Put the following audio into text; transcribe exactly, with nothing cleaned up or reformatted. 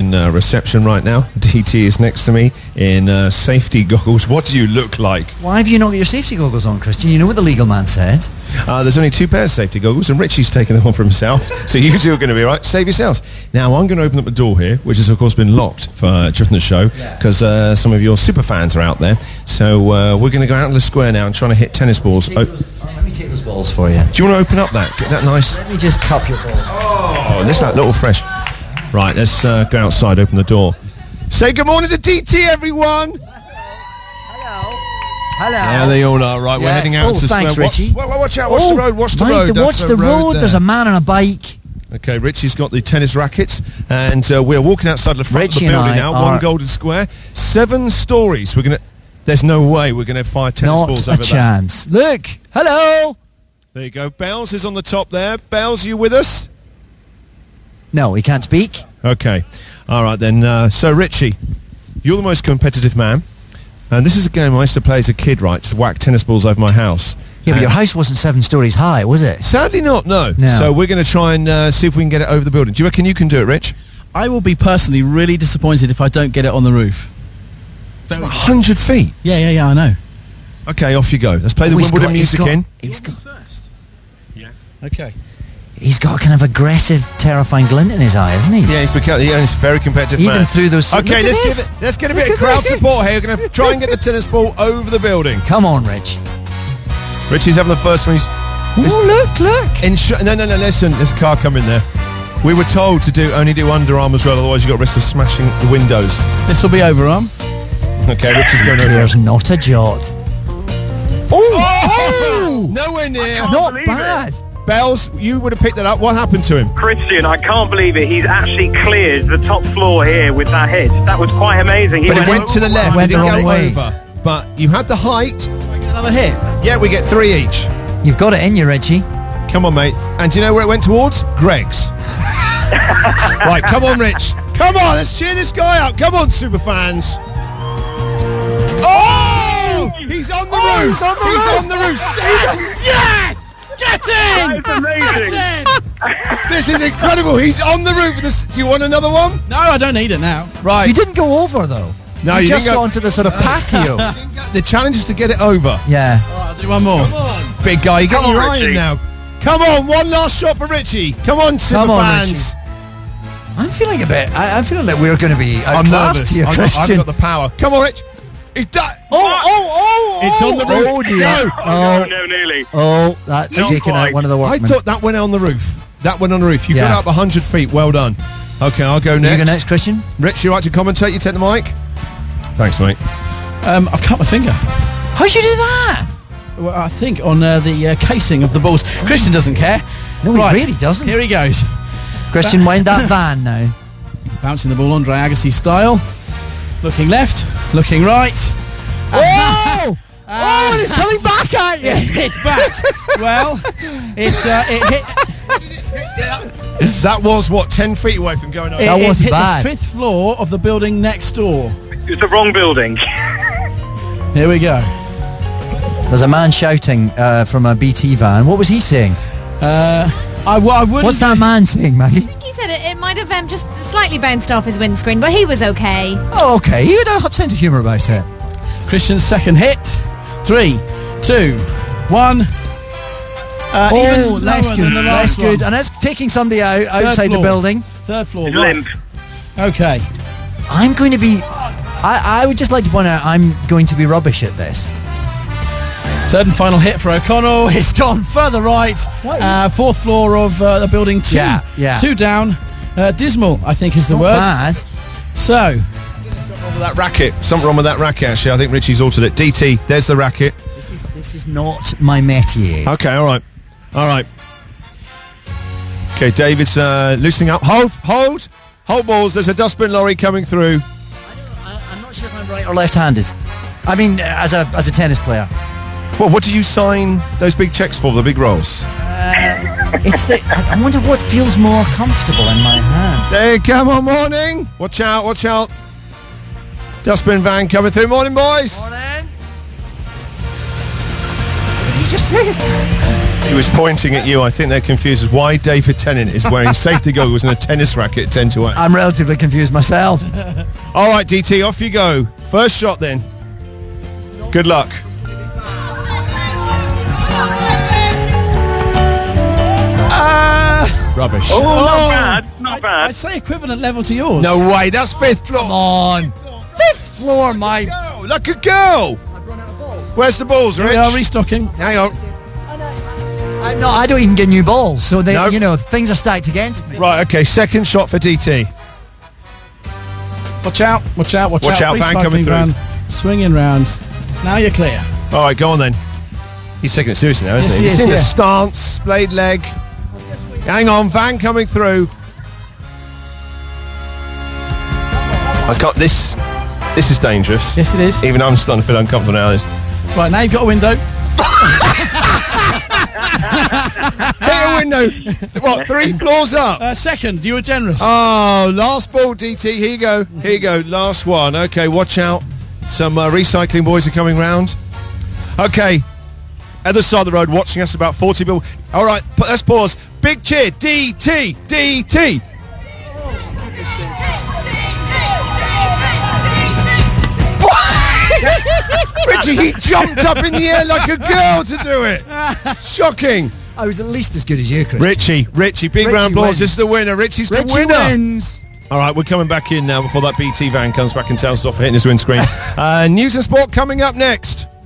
in uh, reception right now. D T is next to me in uh, safety goggles. What do you look like? Why have you not got your safety goggles on, Christian? You know what the legal man said. Uh, there's only two pairs of safety goggles, and Richie's taken them on for himself. So you two are going to be right. Save yourselves. Now, I'm going to open up the door here, which has, of course, been locked for uh, during the show, because uh, some of your super fans are out there. So uh, we're going to go out in the square now and trying to hit tennis balls. Oh, let me take those balls for you. Do you want to open up that? Get that nice... Let me just cup your balls. Oh, this that little fresh. Right, let's uh, go outside, open the door. Say good morning to D T, everyone! Hello. Hello. Yeah, they all are. Right, yes. we're heading out oh, to thanks, square. Richie. Watch, watch out, watch oh, the road, watch the right, road. The, watch That's the road, road, there. There's a man on a bike. Okay, Richie's got the tennis rackets, and uh, we're walking outside the front Richie of the building and I now, one golden square, seven stories. We're going to... There's no way we're going to fire tennis Not balls a over chance. That. Look, hello. There you go. Bells is on the top there. Bells, are you with us? No, he can't speak. Okay. All right, then. Uh, so, Richie, you're the most competitive man. And this is a game I used to play as a kid, right? Just whack tennis balls over my house. Yeah, but your house wasn't seven stories high, was it? Sadly not, no. No. So we're going to try and uh, see if we can get it over the building. Do you reckon you can do it, Rich? I will be personally really disappointed if I don't get it on the roof. It's one hundred feet. Yeah, yeah, yeah, I know. Okay, off you go. Let's play the Oh, he's Wimbledon got- he's music got- in. He's got, First. Yeah. Okay. he's got a kind of aggressive, terrifying glint in his eye, hasn't he? Yeah, he's, become, yeah, he's a very competitive Even man. through those... Okay, Look at let's this. give it. Let's get a bit Look of at crowd this. support here. We're going to try and get the tennis ball over the building. Come on, Rich. Richie's having the first one. He's Oh, look, look. in sh- no, no, no. Listen, there's a car coming there. We were told to do only do underarm as well, otherwise you got risk of smashing the windows. This will be overarm. Okay, Richie's going over. There's not a jot. Oh! Oh! Nowhere near. Not believe bad. Bells, you would have picked that up. What happened to him? Christian, I can't believe it. He's actually cleared the top floor here with that hit. That was quite amazing. He But it went to the over- left. Went It didn't the wrong go way. over. But you had the height. Another hit. Yeah, we get three each. You've got it in you, Richie. Come on, mate. And do you know where it went towards? Greg's. Right, come on, Rich. Come on, let's cheer this guy up. Come on, super fans. Oh! He's on the Oh, roof. he's on the he's roof. on the roof. Yes! Get in! That is amazing. Get in! This is incredible. He's on the roof. This, do you want another one? No, I don't need it now. Right. You didn't go over, though. No, you, you just didn't go- got onto the sort of patio. The challenge is to get it over. Yeah. All right, I'll do one more. Come on, big guy. You get Come your on, eye in Richie. now. Come on, one last shot for Richie. Come on, super Come on, fans. I'm feeling a bit... I, I'm feeling that we're going to be I'm outclassed nervous. here, I've got, I've Christian. got the power. Come on, Rich. He's done. Oh, oh, oh, It's on the roof. Oh, dear. No. Oh, Oh, no, nearly. oh, that's Not taken quite. out one of the I workmen. thought that went on the roof. That went on the roof. You Yeah. got up one hundred feet. Well done. Okay, I'll go You next. go next, Christian? Rich, you like to commentate? You take the mic? Thanks, mate. Um, I've cut my finger. How'd you do that? Well, I think on uh, the uh, casing of the balls. Christian doesn't care. No, he really doesn't. Here he goes. Christian, wind that van now. Bouncing the ball Andre Agassi style. Looking left, looking right. Oh! Oh, and it's coming back at you! It's back. Well, it's uh, it hit. That was, what, ten feet away from going over? It, That it wasn't hit bad. the fifth floor of the building next door. It's the wrong building. Here we go. There's a man shouting uh, from a B T van. What was he saying? Uh, I, well, I wouldn't. What's that man saying, Maggie? He said it, it might have um, just slightly bounced off his windscreen, but he was okay. Oh, okay. You don't have sense of humour about it. Christian's second hit. Three, two, one. Uh, even Oh, less lower good. than the Less last good. one. And that's taking somebody out Third outside the floor. building. Third floor. He's right. limp. Okay. I'm going to be... I, I would just like to point out I'm going to be rubbish at this. Third and final hit for O'Connell. It's gone further right. What? Uh, fourth floor of uh, the building two. Yeah, yeah. Two down. Uh, dismal, I think is the Not word. bad. So, Something wrong with that racket. Something wrong with that racket, actually. I think Richie's altered it. D T, there's the racket. This is this is not my métier. Okay, all right. All right. Okay, David's uh, loosening up. Hold, hold, hold balls. There's a dustbin lorry coming through. I, I'm not sure if I'm right or left-handed. I mean, uh, as a as a tennis player. Well, what do you sign those big checks for, the big rolls? It's the. I, I wonder what feels more comfortable in my hand. There, come on, morning. Watch out, watch out. Dustbin van coming through. Morning, boys. Morning. What did you just say? He was pointing at you. I think they're confused as why David Tennant is wearing safety goggles and a tennis racket at ten to eight. I'm relatively confused myself. All right, D T, off you go. First shot then. Good luck. Uh, Rubbish. Oh, Oh. not bad, not I'd bad. say equivalent level to yours. No way, that's fifth floor. Come on. Fifth floor, my... Go, like a girl. Where's the balls, We Rich? are restocking. Hang on. I'm not, I don't even get new balls, so they, No. you know, things are stacked against me. Right, okay, second shot for D T. Watch out, watch out, watch, Watch out, van coming Recycling through. van, swinging round. Now you're clear. All right, go on then. He's taking it seriously now, isn't Yes, he? he He's is, seen the yeah. stance, splayed leg. Hang on, van coming through. I can't, this, this is dangerous. Yes, it is. Even I'm starting to feel uncomfortable now. This. Right, now you've got a window. Hit a window. What, three floors up? Uh, second, you were generous. Oh, last ball, D T. Here you go. Here you go. Last one. Okay, watch out. Some uh, recycling boys are coming round. Okay. Other side of the road watching us, about forty people. All right, p- let's pause. Big cheer. D T. D T. Richie, he jumped up in the air like a girl to do it. Shocking. I was at least as good as you, Chris. Richie, Richie, big Richie round applause. wins. This is the winner. Richie's the Richie winner. wins. All right, we're coming back in now before that B T van comes back and tells us off for hitting his windscreen. uh, news and sport coming up next.